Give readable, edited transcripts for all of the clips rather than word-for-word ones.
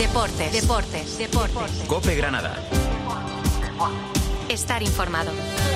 Deportes. COPE Granada. Estar informado.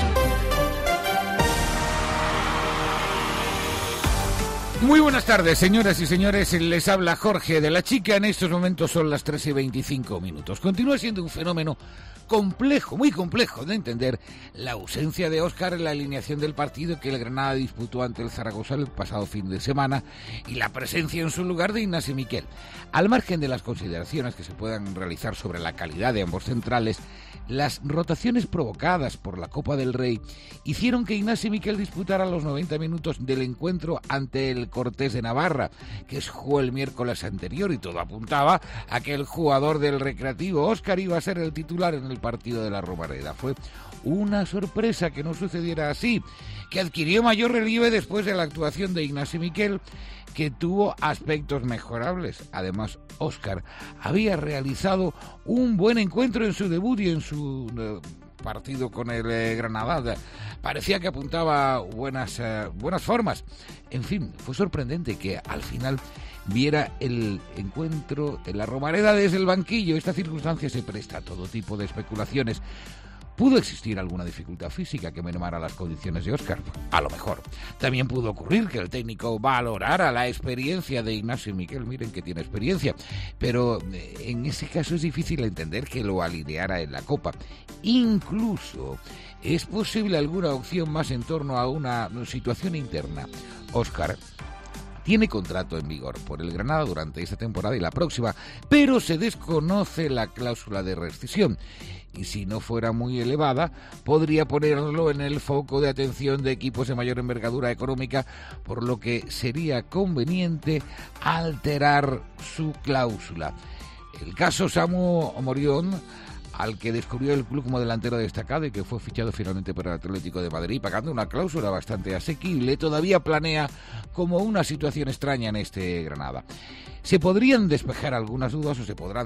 Muy buenas tardes, señoras y señores. Les habla Jorge de la Chica. En estos momentos son las 3:25. Continúa siendo un fenómeno complejo, muy complejo de entender, la ausencia de Óscar en la alineación del partido que el Granada disputó ante el Zaragoza el pasado fin de semana y la presencia en su lugar de Ignasi Miquel. Al margen de las consideraciones que se puedan realizar sobre la calidad de ambos centrales, las rotaciones provocadas por la Copa del Rey hicieron que Ignasi Miquel disputara los 90 minutos del encuentro ante el Cortés de Navarra, que se jugó el miércoles anterior, y todo apuntaba a que el jugador del Recreativo, Óscar, iba a ser el titular en el partido de la Romareda. Fue una sorpresa que no sucediera así, que adquirió mayor relieve después de la actuación de Ignasi Miquel, que tuvo aspectos mejorables. Además, Óscar había realizado un buen encuentro en su debut y en su partido con el Granada. Parecía que apuntaba buenas formas. En fin, fue sorprendente que al final viera el encuentro en la Romareda desde el banquillo. Esta circunstancia se presta a todo tipo de especulaciones. ¿Pudo existir alguna dificultad física que mermara las condiciones de Óscar? A lo mejor. También pudo ocurrir que el técnico valorara la experiencia de Ignasi Miquel. Miren que tiene experiencia. Pero en ese caso es difícil entender que lo alineara en la Copa. Incluso es posible alguna opción más en torno a una situación interna. Óscar tiene contrato en vigor por el Granada durante esta temporada y la próxima, pero se desconoce la cláusula de rescisión. Y si no fuera muy elevada, podría ponerlo en el foco de atención de equipos de mayor envergadura económica, por lo que sería conveniente alterar su cláusula. El caso Samu Omorión, al que descubrió el club como delantero destacado y que fue fichado finalmente por el Atlético de Madrid, pagando una cláusula bastante asequible, todavía planea como una situación extraña en este Granada. Se podrán despejar algunas dudas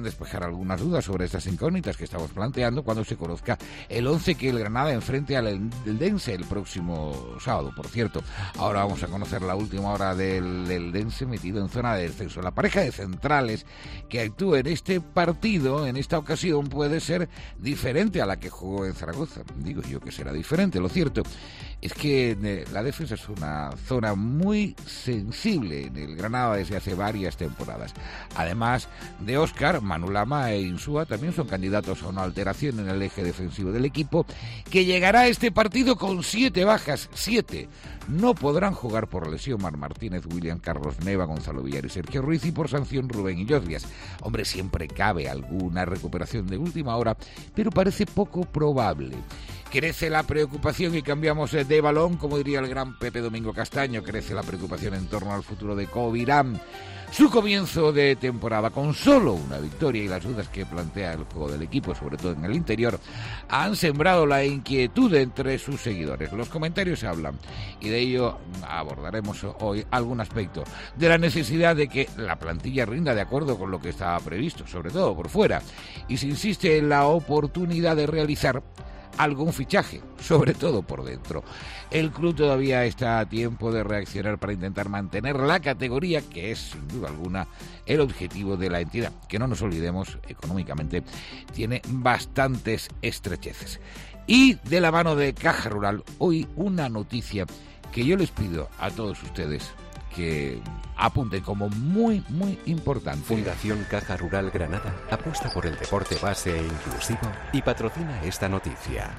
sobre estas incógnitas que estamos planteando cuando se conozca el 11 que el Granada enfrente al Eldense el próximo sábado. Por cierto, ahora vamos a conocer la última hora del Eldense metido en zona de descenso. La pareja de centrales que actúe en este partido, en esta ocasión, puede ser diferente a la que jugó en Zaragoza. Digo yo que será diferente. Lo cierto es que la defensa es una zona muy sensible en el Granada desde hace varias temporadas. Además de Óscar, Manu Lama e Insúa también son candidatos a una alteración en el eje defensivo del equipo, que llegará a este partido con 7 bajas. 7. No podrán jugar por lesión Marc Martínez, William Carlos Neva, Gonzalo Villar y Sergio Ruiz, y por sanción Rubén Illodias. Hombre, siempre cabe alguna recuperación de última hora, pero parece poco probable. Crece la preocupación y cambiamos de balón, como diría el gran Pepe Domingo Castaño. Crece la preocupación en torno al futuro de Covirán. Su comienzo de temporada con solo una victoria y las dudas que plantea el juego del equipo, sobre todo en el interior, han sembrado la inquietud entre sus seguidores. Los comentarios hablan, y de ello abordaremos hoy algún aspecto, de la necesidad de que la plantilla rinda de acuerdo con lo que estaba previsto, sobre todo por fuera, y se insiste en la oportunidad de realizar algún fichaje, sobre todo por dentro. El club todavía está a tiempo de reaccionar para intentar mantener la categoría, que es sin duda alguna el objetivo de la entidad, que no nos olvidemos, económicamente tiene bastantes estrecheces. Y de la mano de Caja Rural, hoy una noticia que yo les pido a todos ustedes que apunten como muy, muy importante. Fundación Caja Rural Granada apuesta por el deporte base e inclusivo y patrocina esta noticia.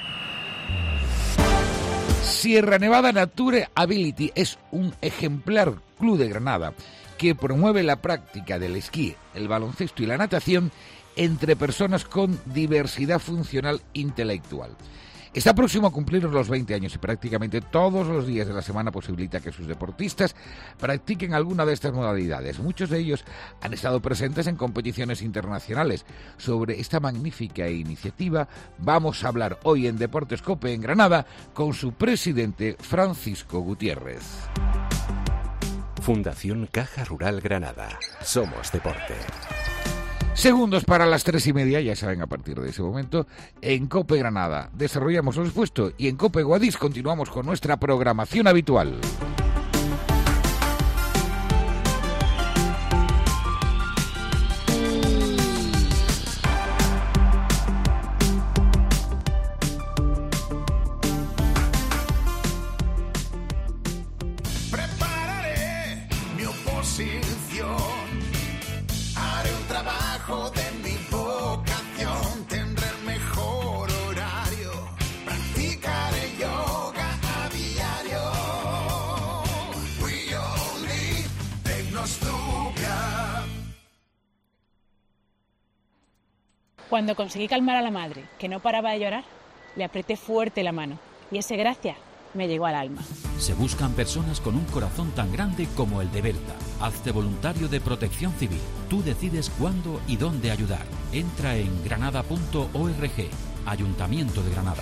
Sierra Nevada Nature Ability es un ejemplar club de Granada que promueve la práctica del esquí, el baloncesto y la natación entre personas con diversidad funcional intelectual. Está próximo a cumplir los 20 años y prácticamente todos los días de la semana posibilita que sus deportistas practiquen alguna de estas modalidades. Muchos de ellos han estado presentes en competiciones internacionales. Sobre esta magnífica iniciativa vamos a hablar hoy en Deportes COPE en Granada con su presidente Francisco Gutiérrez. Fundación Caja Rural Granada. Somos deporte. Segundos para las 3:30, ya saben, a partir de ese momento, en COPE Granada desarrollamos lo expuesto y en COPE Guadix continuamos con nuestra programación habitual. afición. Haré un trabajo de mi vocación, tendré el mejor horario, practicaré yoga a diario. We all need Tecnostudia. Cuando conseguí calmar a la madre, que no paraba de llorar, le apreté fuerte la mano y ese gracias me llegó al alma. Se buscan personas con un corazón tan grande como el de Berta. Hazte voluntario de Protección Civil. Tú decides cuándo y dónde ayudar. Entra en granada.org. Ayuntamiento de Granada.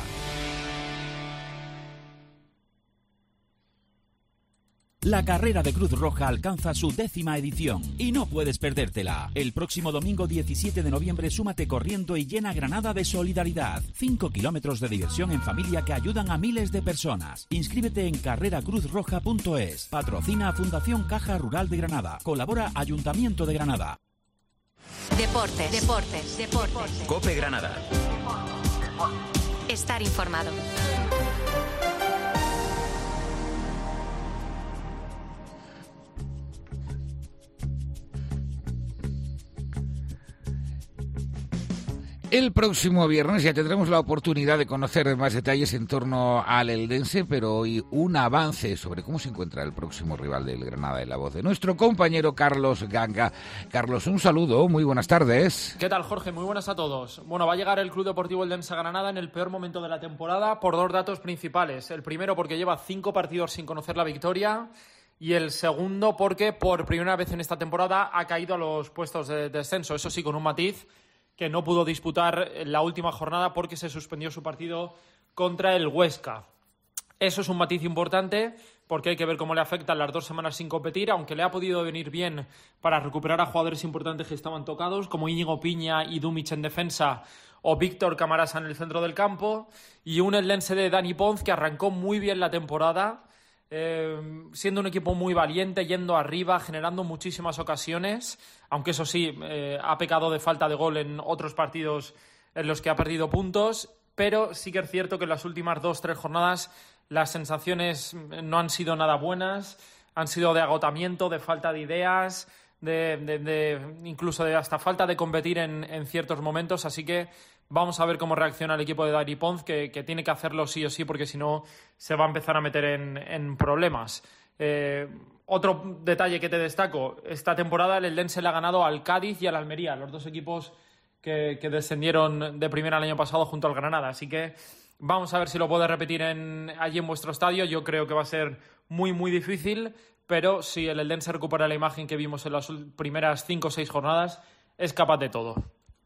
La carrera de Cruz Roja alcanza su 10ª edición y no puedes perdértela. El próximo domingo 17 de noviembre súmate corriendo y llena Granada de solidaridad. 5 kilómetros de diversión en familia que ayudan a miles de personas. Inscríbete en carreracruzroja.es. Patrocina Fundación Caja Rural de Granada. Colabora Ayuntamiento de Granada. Deportes. COPE Granada. Estar informado. El próximo viernes ya tendremos la oportunidad de conocer más detalles en torno al eldense, pero hoy un avance sobre cómo se encuentra el próximo rival del Granada en la voz de nuestro compañero Carlos Ganga. Carlos, un saludo, muy buenas tardes. ¿Qué tal, Jorge? Muy buenas a todos. Bueno, va a llegar el Club Deportivo Eldense a Granada en el peor momento de la temporada por 2 datos principales. El primero porque lleva 5 partidos sin conocer la victoria y el segundo porque por primera vez en esta temporada ha caído a los puestos de descenso. Eso sí, con un matiz, que no pudo disputar la última jornada porque se suspendió su partido contra el Huesca. Eso es un matiz importante porque hay que ver cómo le afectan las 2 semanas sin competir, aunque le ha podido venir bien para recuperar a jugadores importantes que estaban tocados, como Íñigo Piña y Dumic en defensa o Víctor Camarasa en el centro del campo, y un Eldense de Dani Pons que arrancó muy bien la temporada, siendo un equipo muy valiente, yendo arriba, generando muchísimas ocasiones, aunque eso sí, ha pecado de falta de gol en otros partidos en los que ha perdido puntos, pero sí que es cierto que en las últimas 2-3 jornadas las sensaciones no han sido nada buenas, han sido de agotamiento, de falta de ideas, incluso de hasta falta de competir en ciertos momentos, así que vamos a ver cómo reacciona el equipo de Dani Pons, que tiene que hacerlo sí o sí, porque si no se va a empezar a meter en problemas. Otro detalle que te destaco, esta temporada el Eldense le ha ganado al Cádiz y al Almería, los 2 equipos que descendieron de primera el año pasado junto al Granada, así que vamos a ver si lo puede repetir allí en vuestro estadio. Yo creo que va a ser muy muy difícil, pero si el Eldense recupera la imagen que vimos en las primeras 5 o 6 jornadas, es capaz de todo.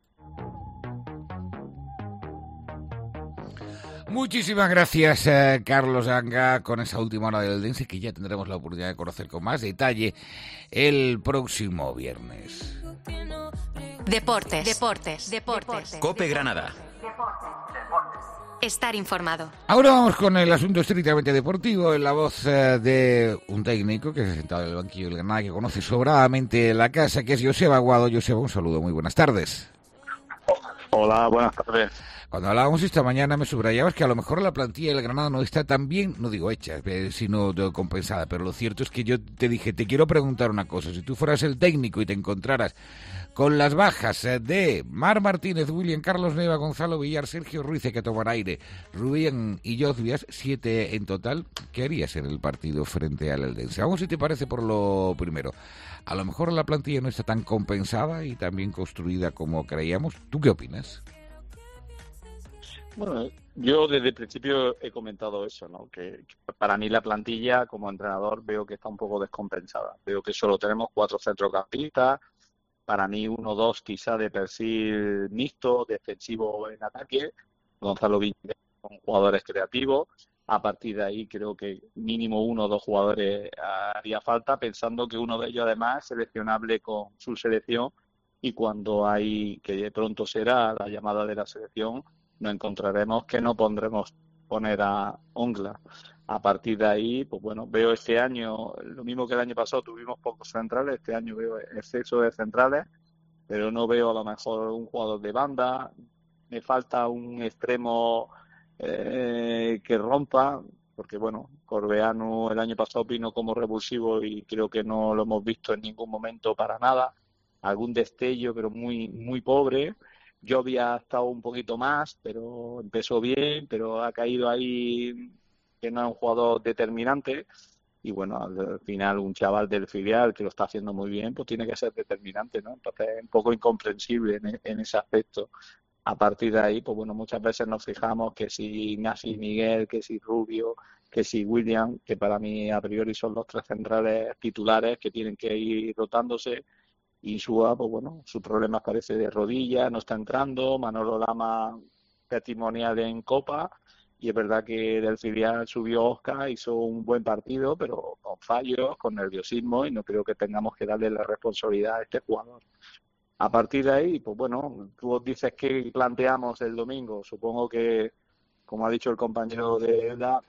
Muchísimas gracias, Carlos Ganga, con esa última hora del Eldense que ya tendremos la oportunidad de conocer con más detalle el próximo viernes. Deportes. COPE Granada. Estar informado. Ahora vamos con el asunto estrictamente deportivo, en la voz de un técnico que se ha sentado en el banquillo del Granada, que conoce sobradamente la casa, que es Joseba Aguado. Joseba, un saludo, muy buenas tardes. Hola, buenas tardes. Cuando hablábamos esta mañana me subrayabas que a lo mejor la plantilla del Granada no está tan bien, no digo hecha, sino compensada, pero lo cierto es que yo te dije, te quiero preguntar una cosa, si tú fueras el técnico y te encontraras con las bajas de Mar Martínez, William, Carlos Neva, Gonzalo Villar, Sergio Ruiz, que tomar aire, Rubén y Jozbias, 7 en total, ¿qué harías en el partido frente al Eldense? Vamos, si te parece, por lo primero. A lo mejor la plantilla no está tan compensada y tan bien construida como creíamos. ¿Tú qué opinas? Bueno, yo desde el principio he comentado eso, ¿no? Que para mí la plantilla como entrenador veo que está un poco descompensada. Veo que solo tenemos 4 centrocampistas, para mí 1 o 2 quizá de perfil mixto, defensivo en ataque. Gonzalo Villar son jugadores creativos. A partir de ahí creo que mínimo 1 o 2 jugadores haría falta, pensando que uno de ellos además es seleccionable con su selección, y cuando hay, que de pronto será la llamada de la selección, nos encontraremos que no podremos poner a Ongla. A partir de ahí, pues bueno, veo este año, lo mismo que el año pasado, tuvimos pocos centrales, este año veo exceso de centrales, pero no veo a lo mejor un jugador de banda, me falta un extremo que rompa, porque bueno, Corbeanu el año pasado vino como revulsivo y creo que no lo hemos visto en ningún momento para nada. Algún destello, pero muy, muy pobre. Yo había estado un poquito más, pero empezó bien, pero ha caído ahí que no es un jugador determinante. Y bueno, al final un chaval del filial que lo está haciendo muy bien, pues tiene que ser determinante, ¿no? Entonces es un poco incomprensible en ese aspecto. A partir de ahí, pues bueno, muchas veces nos fijamos que si Ignacio y Miguel, que si Rubio, que si William, que para mí a priori son los 3 centrales titulares que tienen que ir rotándose. Insúa, pues bueno, su problema parece de rodilla, no está entrando. Manolo Lama, testimonial en Copa. Y es verdad que del filial subió Óscar, hizo un buen partido, pero con fallos, con nerviosismo, y no creo que tengamos que darle la responsabilidad a este jugador. A partir de ahí, pues bueno, tú dices que planteamos el domingo. Supongo que, como ha dicho el compañero de Elda,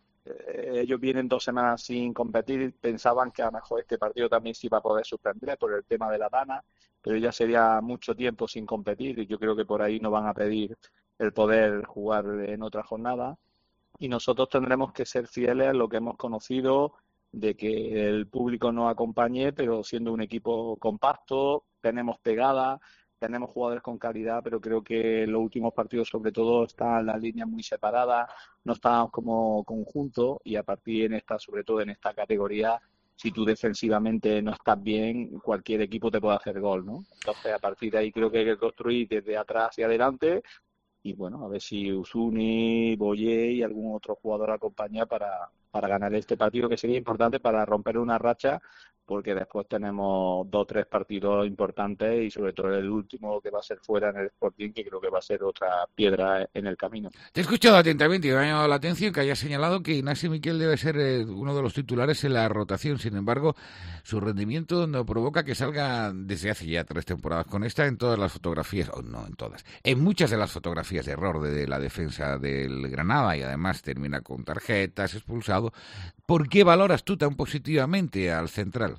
ellos vienen 2 semanas sin competir, pensaban que a lo mejor este partido también se iba a poder suspender por el tema de la Dana, pero ya sería mucho tiempo sin competir y yo creo que por ahí no van a pedir el poder jugar en otra jornada, y nosotros tendremos que ser fieles a lo que hemos conocido, de que el público nos acompañe, pero siendo un equipo compacto, tenemos pegada, tenemos jugadores con calidad, pero creo que en los últimos partidos sobre todo están las líneas muy separadas, no estamos como conjunto, y a partir en esta, sobre todo en esta categoría, si tú defensivamente no estás bien, cualquier equipo te puede hacer gol, ¿no? Entonces a partir de ahí creo que hay que construir desde atrás hacia adelante. Y bueno, a ver si Usuni, Boye y algún otro jugador acompaña para ganar este partido, que sería importante para romper una racha, porque después tenemos 2 o 3 partidos importantes y sobre todo el último que va a ser fuera en el Sporting, que creo que va a ser otra piedra en el camino. Te he escuchado atentamente y me ha llamado la atención que hayas señalado que Ignacio Miquel debe ser uno de los titulares en la rotación. Sin embargo, su rendimiento no provoca que salga desde hace ya 3 temporadas con esta en todas las fotografías, o no en todas, en muchas de las fotografías de error de la defensa del Granada, y además termina con tarjetas, expulsado. ¿Por qué valoras tú tan positivamente al central?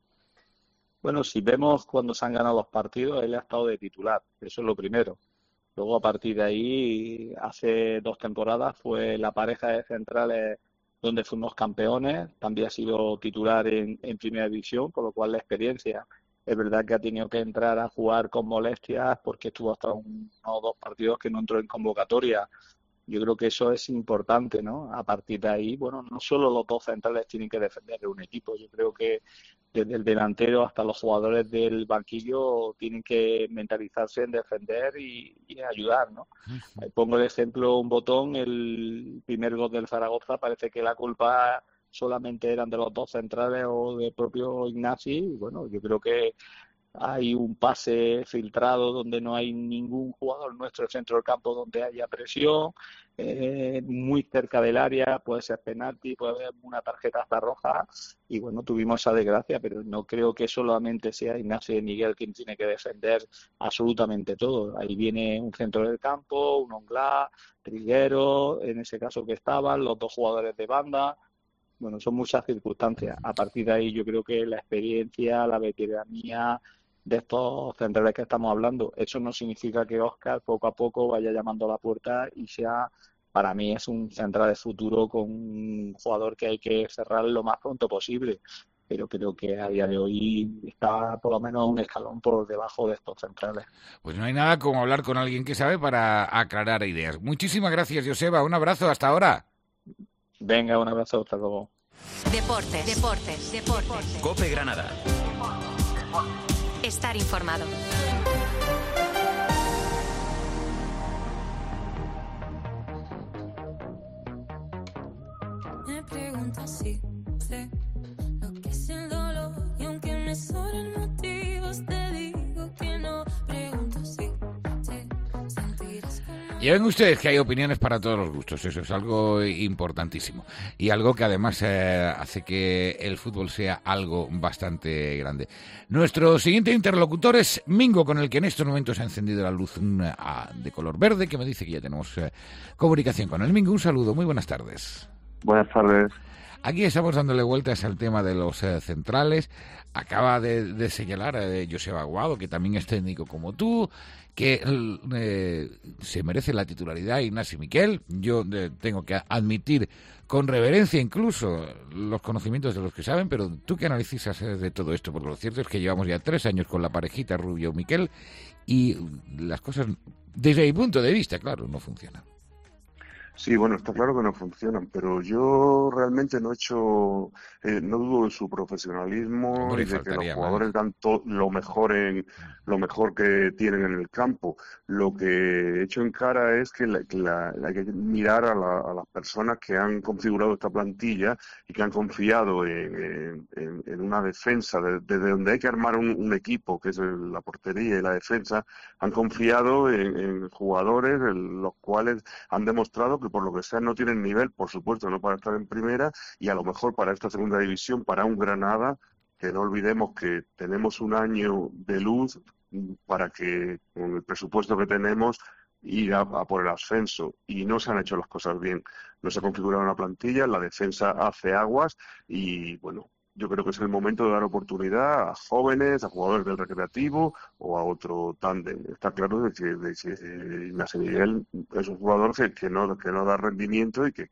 Bueno, si vemos cuando se han ganado los partidos, él ha estado de titular, eso es lo primero. Luego, a partir de ahí, hace 2 temporadas fue la pareja de centrales donde fuimos campeones, también ha sido titular en Primera División, con lo cual la experiencia. Es verdad que ha tenido que entrar a jugar con molestias porque estuvo hasta 1 o 2 partidos que no entró en convocatoria. Yo creo que eso es importante, ¿no? A partir de ahí, bueno, no solo los 2 centrales tienen que defender un equipo, yo creo que desde el delantero hasta los jugadores del banquillo tienen que mentalizarse en defender y ayudar, ¿no? Pongo de ejemplo un botón, el primer gol del Zaragoza, parece que la culpa solamente eran de los 2 centrales o del propio Ignasi, y bueno, yo creo que hay un pase filtrado donde no hay ningún jugador nuestro del centro del campo donde haya presión, muy cerca del área, puede ser penalti, puede haber una tarjeta hasta roja, y bueno, tuvimos esa desgracia, pero no creo que solamente sea Ignacio y Miguel quien tiene que defender absolutamente todo. Ahí viene un centro del campo, un Onglá, Triguero, en ese caso que estaban, los 2 jugadores de banda. Bueno, son muchas circunstancias. A partir de ahí yo creo que la experiencia, la veteranía de estos centrales que estamos hablando, eso no significa que Óscar poco a poco vaya llamando a la puerta y sea, para mí es un central de futuro con un jugador que hay que cerrar lo más pronto posible, pero creo que a día de hoy está por lo menos un escalón por debajo de estos centrales. Pues no hay nada como hablar con alguien que sabe para aclarar ideas. Muchísimas gracias, Joseba, un abrazo, hasta ahora. Venga, un abrazo, hasta luego. Deportes. COPE Granada. Estar informado. Me pregunto si sé lo que es el dolor, y aunque me sobran motivos te digo que no. Pregunto si te sentirás como... Ya ven ustedes que hay opiniones para todos los gustos, eso es algo importantísimo y algo que además hace que el fútbol sea algo bastante grande. Nuestro siguiente interlocutor es Mingo, con el que en estos momentos ha encendido la luz de color verde, que me dice que ya tenemos comunicación con él. Mingo, un saludo, muy buenas tardes. Buenas tardes. Aquí estamos dándole vueltas al tema de los centrales. Acaba de señalar Joseba Aguado, que también es técnico como tú, que se merece la titularidad Ignasi Miquel. Yo tengo que admitir con reverencia incluso los conocimientos de los que saben, pero tú qué analizas de todo esto, porque lo cierto es que llevamos ya 3 años con la parejita Rubio-Miquel y las cosas, desde mi punto de vista, claro, no funcionan. Sí, bueno, está claro que no funcionan, pero yo realmente no dudo de su profesionalismo y de que los jugadores dan lo mejor que tienen en el campo. Lo que echo en cara es que hay que mirar a las personas que han configurado esta plantilla y que han confiado en una defensa, desde donde hay que armar un equipo, que es la portería y la defensa, han confiado en jugadores los cuales han demostrado que por lo que sea no tienen nivel, por supuesto, no para estar en primera y a lo mejor para esta segunda división, para un Granada, que no olvidemos que tenemos un año de luz para que con el presupuesto que tenemos ir a por el ascenso, y no se han hecho las cosas bien. No se ha configurado una plantilla, la defensa hace aguas y bueno, yo creo que es el momento de dar oportunidad a jóvenes, a jugadores del Recreativo o a otro tándem. Está claro de que Ignasi Miguel es un jugador que no da rendimiento y que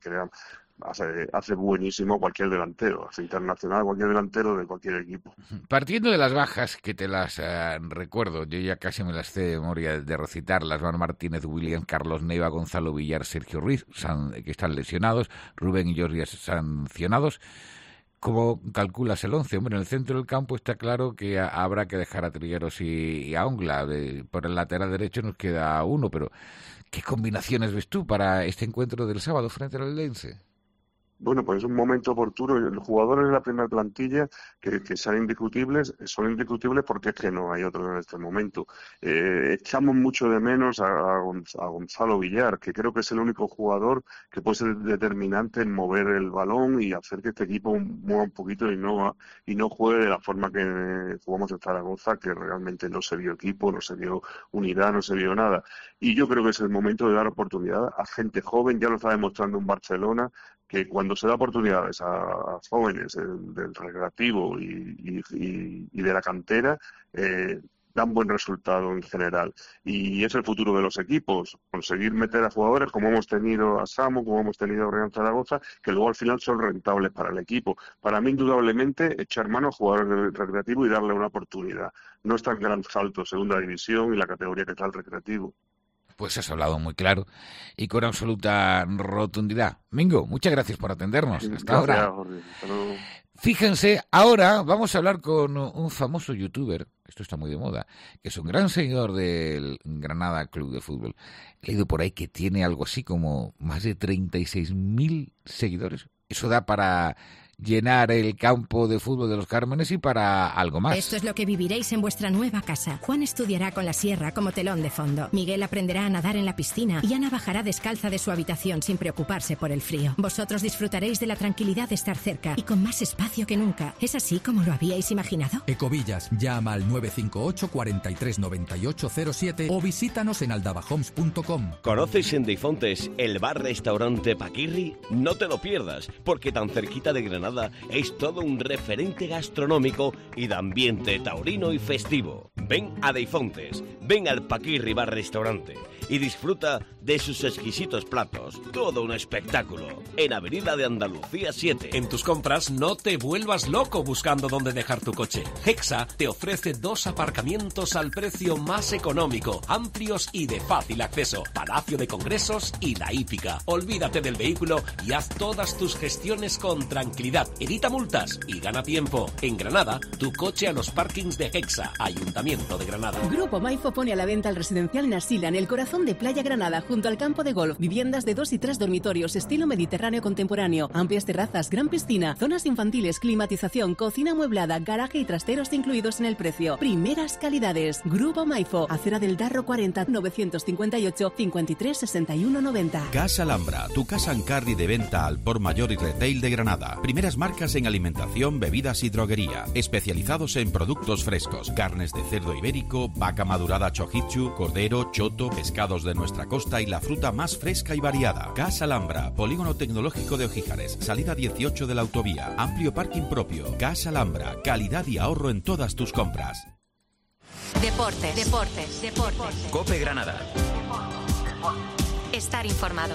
hace buenísimo cualquier delantero, hace internacional cualquier delantero de cualquier equipo. Partiendo de las bajas, que te las recuerdo, yo ya casi me las sé de memoria de recitarlas: Juan Martínez, William, Carlos Neva, Gonzalo Villar, Sergio Ruiz, que están lesionados, Rubén y Jordi sancionados. ¿Cómo calculas el 11? Hombre, en el centro del campo está claro que habrá que dejar a Trigueros y a Ongla. Por el lateral derecho nos queda uno, pero ¿qué combinaciones ves tú para este encuentro del sábado frente al Eldense? Bueno, pues es un momento oportuno. Los jugadores de la primera plantilla que son indiscutibles porque es que no hay otros en este momento. Echamos mucho de menos a Gonzalo Villar, que creo que es el único jugador que puede ser determinante en mover el balón y hacer que este equipo mueva un poquito y no juegue de la forma que jugamos en Zaragoza, que realmente no se vio equipo, no se vio unidad, no se vio nada. Y yo creo que es el momento de dar oportunidad a gente joven. Ya lo está demostrando en Barcelona, que cuando se da oportunidades a jóvenes del Recreativo y de la cantera, dan buen resultado en general. Y es el futuro de los equipos, conseguir meter a jugadores como hemos tenido a Samu, como hemos tenido a Real Zaragoza, que luego al final son rentables para el equipo. Para mí, indudablemente, echar mano a jugadores del Recreativo y darle una oportunidad. No está en gran salto, segunda división y la categoría que está el Recreativo. Pues has hablado muy claro y con absoluta rotundidad. Mingo, muchas gracias por atendernos. Hasta ahora. Jorge. Hasta luego. Fíjense, ahora vamos a hablar con un famoso youtuber, esto está muy de moda, que es un gran seguidor del Granada Club de Fútbol. He leído por ahí que tiene algo así como más de 36.000 seguidores. Eso da para llenar el campo de fútbol de los Cármenes y para algo más. Esto es lo que viviréis en vuestra nueva casa. Juan estudiará con la sierra como telón de fondo. Miguel aprenderá a nadar en la piscina y Ana bajará descalza de su habitación sin preocuparse por el frío. Vosotros disfrutaréis de la tranquilidad de estar cerca y con más espacio que nunca. ¿Es así como lo habíais imaginado? Ecovillas, llama al 958 43 98 07 o visítanos en aldabahomes.com. ¿Conoces en Deifontes el bar-restaurante Paquirri? No te lo pierdas, porque tan cerquita de Granada es todo un referente gastronómico y de ambiente taurino y festivo. Ven a Deifontes, ven al Paquirri Bar Restaurante y disfruta de sus exquisitos platos. Todo un espectáculo. En Avenida de Andalucía 7. En tus compras no te vuelvas loco buscando dónde dejar tu coche. Hexa te ofrece 2 aparcamientos al precio más económico, amplios y de fácil acceso. Palacio de Congresos y La Hípica. Olvídate del vehículo y haz todas tus gestiones con tranquilidad. Evita multas y gana tiempo. En Granada, tu coche a los parkings de Hexa, Ayuntamiento de Granada. Grupo Maifo pone a la venta el residencial Nasila en el corazón de Playa Granada, junto al campo de golf. Viviendas de 2 y 3 dormitorios, estilo mediterráneo contemporáneo, amplias terrazas, gran piscina, zonas infantiles, climatización, cocina amueblada, garaje y trasteros incluidos en el precio. Primeras calidades. Grupo Maifo, Acera del Darro 40 958 53 61 90. Casa Alhambra, tu casa en carry de venta al por mayor y retail de Granada. Primeras marcas en alimentación, bebidas y droguería. Especializados en productos frescos, carnes de cerdo ibérico, vaca madurada chojichu, cordero, choto, pescado pescados de nuestra costa y la fruta más fresca y variada. Gas Alhambra, Polígono Tecnológico de Ojíjares, salida 18 de la autovía, amplio parking propio. Gas Alhambra, calidad y ahorro en todas tus compras. Deportes. COPE Granada. Estar informado.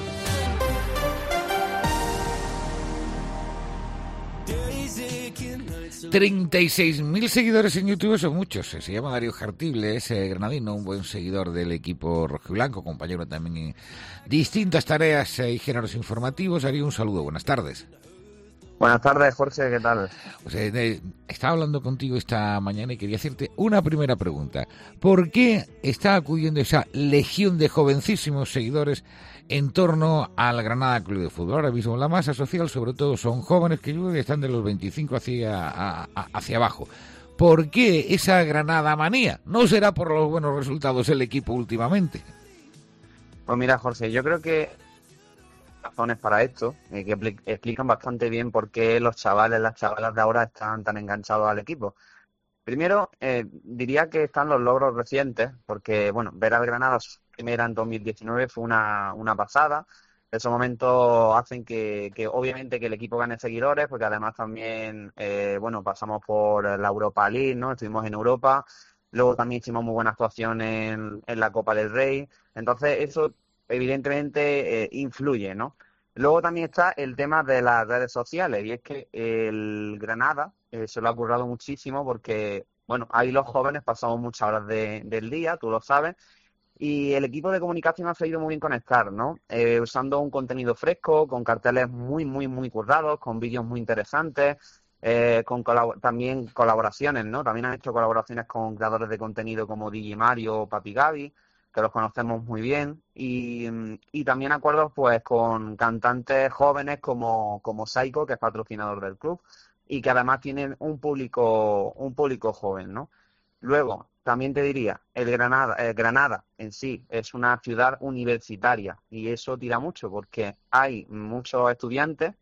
36.000 seguidores en YouTube son muchos. Se llama Darío Jartible, es granadino, un buen seguidor del equipo rojiblanco, compañero también en distintas tareas y géneros informativos. Darío, un saludo, buenas tardes. Buenas tardes, Jorge, ¿qué tal? Pues, estaba hablando contigo esta mañana y quería hacerte una primera pregunta. ¿Por qué está acudiendo esa legión de jovencísimos seguidores en torno al Granada Club de Fútbol? Ahora mismo la masa social, sobre todo, son jóvenes que yo creo que están de los 25 hacia abajo. ¿Por qué esa Granada manía? ¿No será por los buenos resultados del equipo últimamente? Pues mira, Jorge, yo creo que razones para esto, que explican bastante bien por qué los chavales, las chavalas de ahora están tan enganchados al equipo. Primero, diría que están los logros recientes, porque, bueno, ver al Granada primera en 2019 fue una pasada. Esos momentos hacen que obviamente que el equipo gane seguidores, porque además también, pasamos por la Europa League, ¿no? Estuvimos en Europa, luego también hicimos muy buena actuación en la Copa del Rey. Entonces, eso evidentemente influye, ¿no? Luego también está el tema de las redes sociales, y es que el Granada se lo ha currado muchísimo porque, bueno, ahí los jóvenes pasamos muchas horas del día, tú lo sabes, y el equipo de comunicación ha sabido muy bien conectar, ¿no? Usando un contenido fresco, con carteles muy, muy, muy currados, con vídeos muy interesantes, con también colaboraciones, ¿no? También han hecho colaboraciones con creadores de contenido como DJ Mario o Papi Gaby, que los conocemos muy bien, y también acuerdos pues con cantantes jóvenes como Saiko, que es patrocinador del club, y que además tienen un público joven, ¿no? Luego, también te diría, Granada en sí es una ciudad universitaria, y eso tira mucho, porque hay muchos estudiantes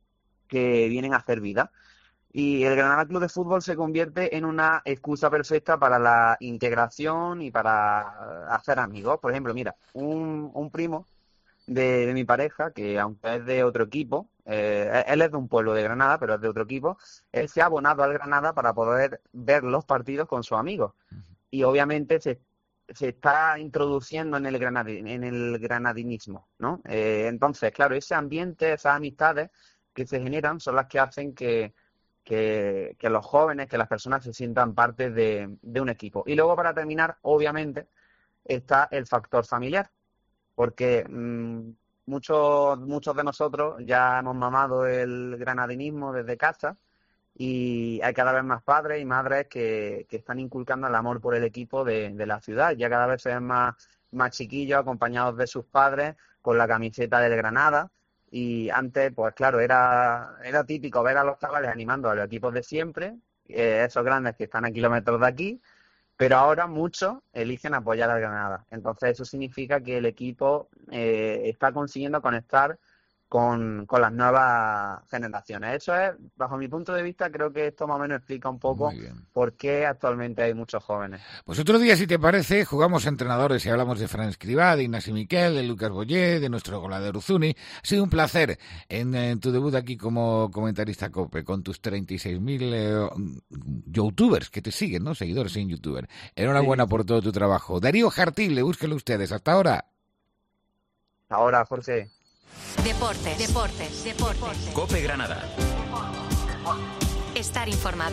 que vienen a hacer vida. Y el Granada Club de Fútbol se convierte en una excusa perfecta para la integración y para hacer amigos. Por ejemplo, mira, un primo de mi pareja, que aunque es de otro equipo, él es de un pueblo de Granada, pero es de otro equipo, él se ha abonado al Granada para poder ver los partidos con sus amigos. Y obviamente se está introduciendo en el granadinismo, ¿no? Entonces, claro, ese ambiente, esas amistades que se generan son las que hacen que los jóvenes, que las personas se sientan parte de un equipo. Y luego, para terminar, obviamente, está el factor familiar, porque muchos de nosotros ya hemos mamado el granadinismo desde casa, y hay cada vez más padres y madres que están inculcando el amor por el equipo de la ciudad. Ya cada vez se ven más chiquillos acompañados de sus padres con la camiseta del Granada. Y antes, pues claro, era típico ver a los chavales animando a los equipos de siempre, esos grandes que están a kilómetros de aquí, pero ahora muchos eligen apoyar al Granada. Entonces eso significa que el equipo está consiguiendo conectar con las nuevas generaciones. Eso es, bajo mi punto de vista, creo que esto más o menos explica un poco por qué actualmente hay muchos jóvenes. Pues otro día, si te parece, jugamos a entrenadores y hablamos de Fran Escribá, de Ignasi Miquel, de Lucas Boyer, de nuestro goleador Uzuni. Ha sido un placer en tu debut aquí como comentarista COPE, con tus 36.000 youtubers que te siguen, ¿no? Seguidores en youtuber. Enhorabuena por todo tu trabajo. Darío Jartible, búsquenlo ustedes. Hasta ahora. Ahora, Jorge. Deportes. COPE Granada. Estar informado.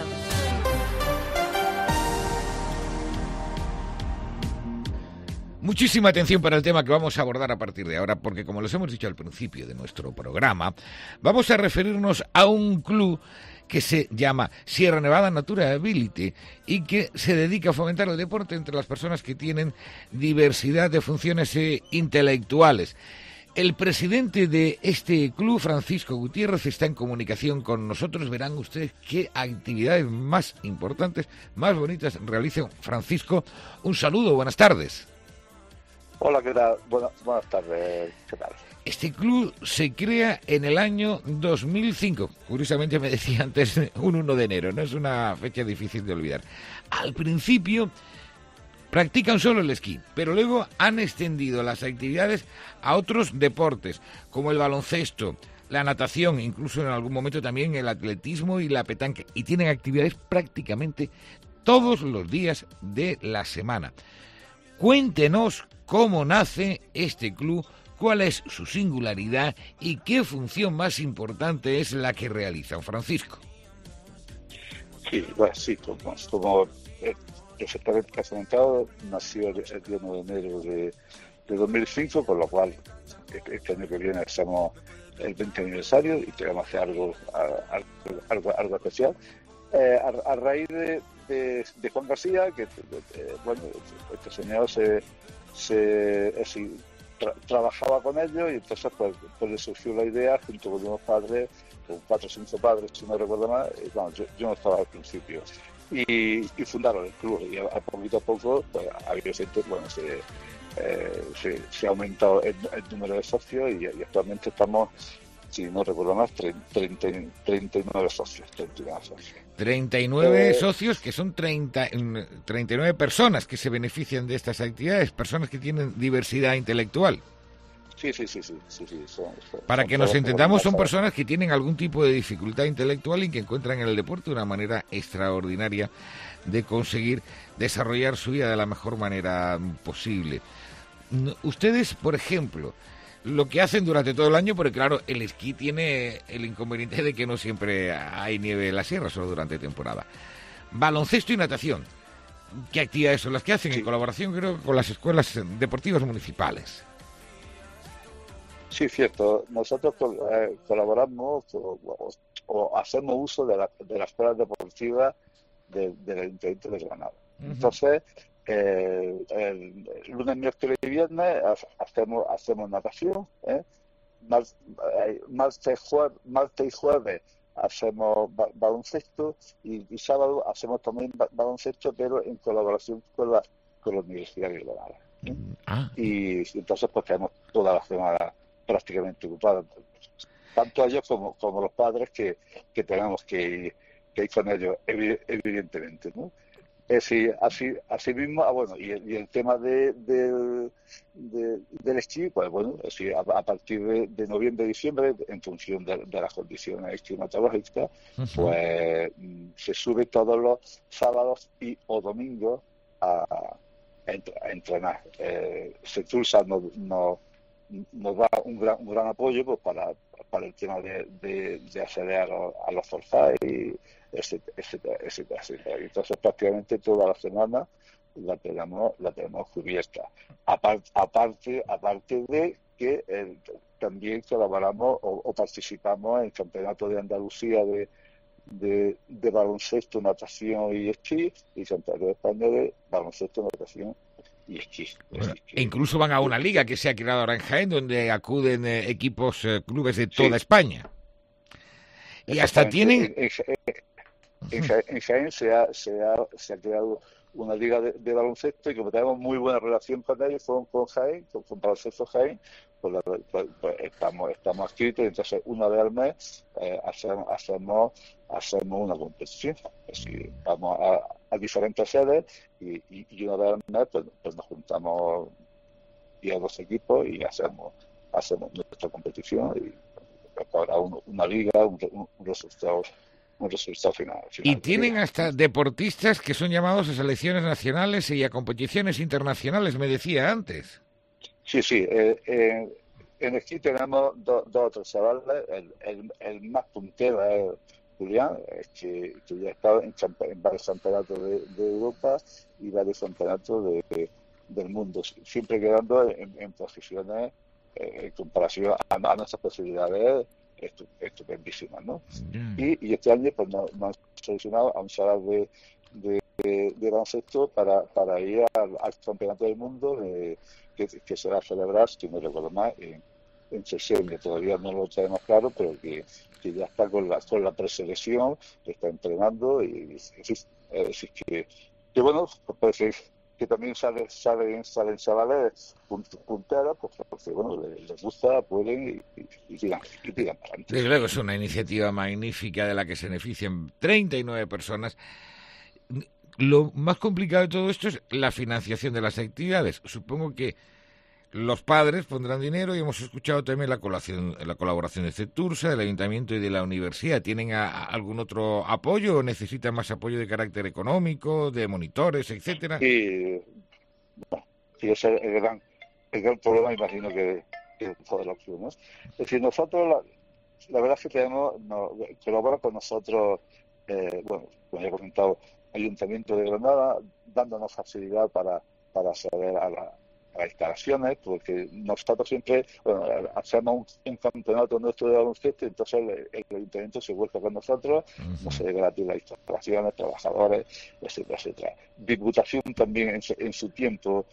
Muchísima atención para el tema que vamos a abordar a partir de ahora, porque como les hemos dicho al principio de nuestro programa, vamos a referirnos a un club que se llama Sierra Nevada Naturability y que se dedica a fomentar el deporte entre las personas que tienen diversidad de funciones intelectuales. El presidente de este club, Francisco Gutiérrez, está en comunicación con nosotros. Verán ustedes qué actividades más importantes, más bonitas realiza Francisco. Un saludo, buenas tardes. Hola, ¿qué tal? Buenas tardes, ¿qué tal? Este club se crea en el año 2005. Curiosamente me decía antes un 1 de enero, ¿no? Es una fecha difícil de olvidar. Al principio practican solo el esquí, pero luego han extendido las actividades a otros deportes, como el baloncesto, la natación, incluso en algún momento también el atletismo y la petanca, y tienen actividades prácticamente todos los días de la semana. Cuéntenos cómo nace este club, cuál es su singularidad y qué función más importante es la que realizan, Francisco. Sí, bueno, sí, como perfectamente has comentado, nació el día 9 de enero de 2005, con lo cual este año que viene hacemos el 20 aniversario y queremos hacer algo especial. A raíz de Juan García, que bueno, este señor trabajaba con ellos, y entonces pues le surgió la idea junto con unos padres, con 4 o 5 padres, si no recuerdo mal. Bueno, yo no estaba al principio, y fundaron el club, y a poco pues había gente, bueno, se ha aumentado el número de socios, y actualmente estamos, si no recuerdo mal, 39 socios. 39 socios, que son 39 personas que se benefician de estas actividades, personas que tienen diversidad intelectual. Sí. Para que nos entendamos, son personas que tienen algún tipo de dificultad intelectual y que encuentran en el deporte una manera extraordinaria de conseguir desarrollar su vida de la mejor manera posible. Ustedes, por ejemplo, lo que hacen durante todo el año, porque claro, el esquí tiene el inconveniente de que no siempre hay nieve en la sierra, solo durante temporada. Baloncesto y natación. ¿Qué actividades son las que hacen en colaboración, creo, con las escuelas deportivas municipales? Sí, cierto. Nosotros colaboramos o hacemos uso de las escuelas deportivas del Ayuntamiento de Granada. Entonces, el lunes, miércoles y viernes hacemos natación, martes y jueves hacemos baloncesto, y sábado hacemos también baloncesto, pero en colaboración con la Universidad de Granada. Y entonces pues tenemos toda la semana prácticamente ocupada, tanto ellos como los padres que tenemos que ir con ellos, evidentemente, ¿no? Así mismo, bueno, y el tema del esquí, pues bueno, a partir de noviembre, diciembre, en función de las condiciones climatológicas, pues se sube todos los sábados o domingos a entrenar. Setulsa nos da un gran apoyo, pues, para el tema de acceder a los forfaits, etcétera. Entonces prácticamente toda la semana la tenemos cubierta. Aparte de que también colaboramos o participamos en el Campeonato de Andalucía de baloncesto, natación y esquí, y Campeonato de España de baloncesto, natación y esquí. Bueno, e incluso van a una liga que se ha creado ahora en Jaén, donde acuden clubes de toda España. Y hasta tienen... En Jaén se ha creado una liga de baloncesto, y como tenemos muy buena relación con ellos, con Jaén, con Baloncesto Jaén, pues estamos adscritos, y entonces una vez al mes hacemos una competición. Es decir, vamos a diferentes sedes, y una vez al mes pues nos juntamos 10 o 12 equipos y hacemos nuestra competición, y habrá una liga, un resultado final. Y tienen hasta deportistas que son llamados a selecciones nacionales y a competiciones internacionales, me decía antes. Sí. En esquí tenemos dos o tres chavales. El más puntero es Julián, que ya ha estado en varios campeonatos de Europa y varios campeonatos del mundo, siempre quedando en posiciones, en comparación a nuestras posibilidades, estupendísimas, ¿no? Y este año pues nos han seleccionado a un chaval de baloncesto para ir al campeonato del mundo, que se va a celebrar, si no recuerdo mal, en Chechenia. Todavía no lo tenemos claro, pero que ya está con la preselección, está entrenando, y decir que bueno, pues que también salen chavales punteros, pues porque bueno, les gusta, pueden y tiran para adelante. Desde luego es una iniciativa magnífica de la que se benefician 39 personas. lo más complicado de todo esto es la financiación de las actividades. Supongo que los padres pondrán dinero y hemos escuchado también la colaboración de CETURSA, del Ayuntamiento y de la Universidad. ¿Tienen algún otro apoyo o necesitan más apoyo de carácter económico, de monitores, etcétera? Sí, ese es el gran problema, imagino que toda la opción, ¿no? Es decir, nosotros, la verdad es que colabora con nosotros, como ya he comentado, Ayuntamiento de Granada, dándonos facilidad para acceder a las instalaciones, porque nosotros siempre hacemos un campeonato nuestro de baloncesto, entonces el Ayuntamiento se vuelve con nosotros, nos es gratis las instalaciones, trabajadores, etcétera, etcétera. Diputación también en su tiempo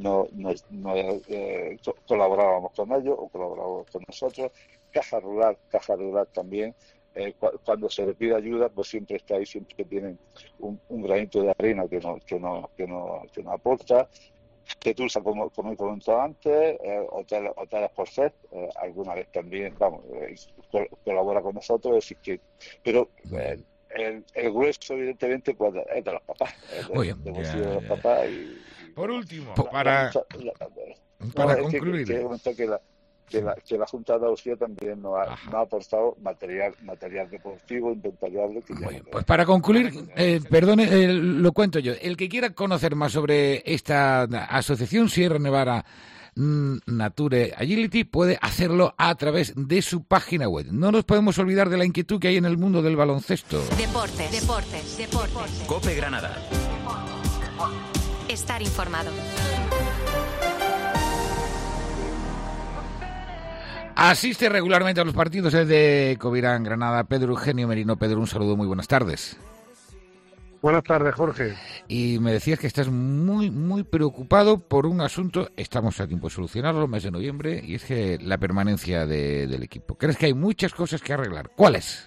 colaborábamos con ellos o colaborábamos con nosotros. Caja Rural también. Cuando se le pide ayuda, pues siempre está ahí, siempre tienen un granito de arena que nos aporta. CETURSA, como he comentado antes, hoteles por FED, alguna vez también, colabora con nosotros, es decir pero el grueso, evidentemente, pues, es de los papás, de los papás. Por último, para concluir, quiero comentar que la Junta de Andalucía también nos ha aportado material deportivo, inventariable. Pues para concluir, perdone, lo cuento yo. El que quiera conocer más sobre esta asociación Sierra Nevada Nature Agility puede hacerlo a través de su página web. No nos podemos olvidar de la inquietud que hay en el mundo del baloncesto. Deportes. COPE Granada. Estar informado. Asiste regularmente a los partidos de Covirán Granada Pedro Eugenio Merino. Pedro, un saludo, muy buenas tardes. Buenas tardes, Jorge. Y me decías que estás muy, muy preocupado por un asunto, estamos a tiempo de solucionarlo, mes de noviembre, y es que la permanencia del equipo. ¿Crees que hay muchas cosas que arreglar? ¿Cuáles?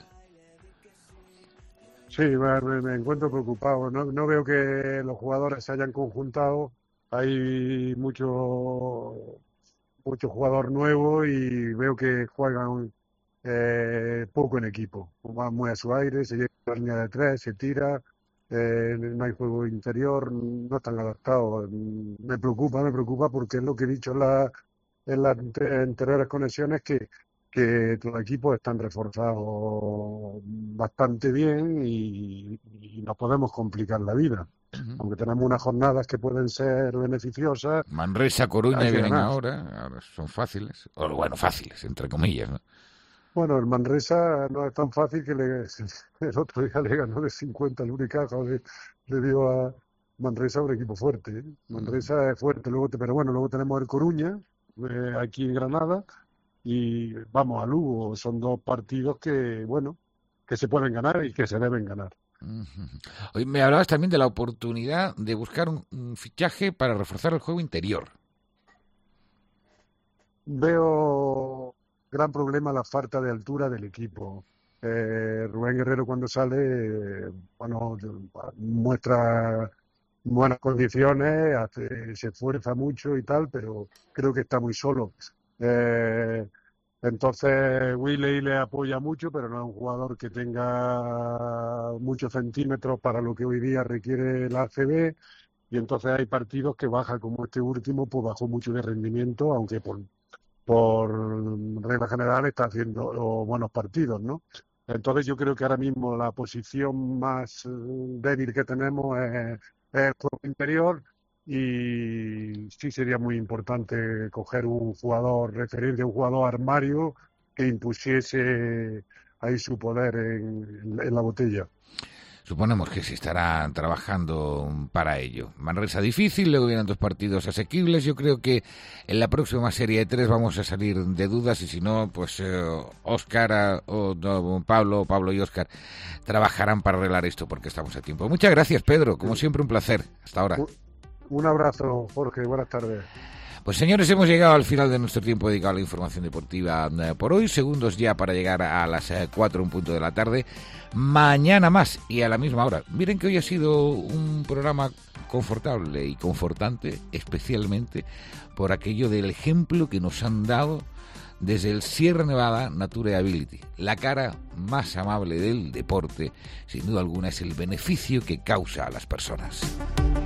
Sí, me encuentro preocupado. No veo que los jugadores se hayan conjuntado. Hay mucho jugador nuevo y veo que juegan poco en equipo. Van muy a su aire, se llega a la línea de tres, se tira, no hay juego interior, no están adaptados. Me preocupa porque es lo que he dicho en las anteriores conexiones, que todos los equipos están reforzados bastante bien y nos podemos complicar la vida. Aunque tenemos unas jornadas que pueden ser beneficiosas. Manresa, Coruña vienen ahora son fáciles, fáciles, entre comillas, ¿no? Bueno, el Manresa no es tan fácil que el otro día le ganó de 50 al Unicaja, le dio a Manresa un equipo fuerte, ¿eh? Manresa es fuerte, luego tenemos el Coruña, aquí en Granada, y vamos a Lugo. Son dos partidos que se pueden ganar y que se deben ganar. Hoy me hablabas también de la oportunidad de buscar un fichaje para reforzar el juego interior. Veo gran problema la falta de altura del equipo. Rubén Guerrero, cuando sale, muestra buenas condiciones, se esfuerza mucho y tal, pero creo que está muy solo. Entonces Wiley le apoya mucho, pero no es un jugador que tenga muchos centímetros para lo que hoy día requiere la ACB, y entonces hay partidos que baja, como este último, pues bajó mucho de rendimiento, aunque por regla general está haciendo buenos partidos, ¿no? Entonces yo creo que ahora mismo la posición más débil que tenemos es el juego interior. Y sí sería muy importante coger un jugador referente, un jugador armario que impusiese ahí su poder en la botella. Suponemos que se estará trabajando para ello. Manresa difícil, luego vienen 2 partidos asequibles. Yo creo que en la próxima serie de 3 vamos a salir de dudas, y si no, pues Pablo y Óscar trabajarán para arreglar esto, porque estamos a tiempo. Muchas gracias, Pedro. Como siempre, un placer. Hasta ahora. Un abrazo, Jorge. Buenas tardes. Pues señores, hemos llegado al final de nuestro tiempo dedicado a la información deportiva por hoy. Segundos ya para llegar a las 4 en punto de la tarde. Mañana más y a la misma hora. Miren que hoy ha sido un programa confortable y confortante, especialmente por aquello del ejemplo que nos han dado desde el Sierra Nevada Natureability. La cara más amable del deporte, sin duda alguna, es el beneficio que causa a las personas.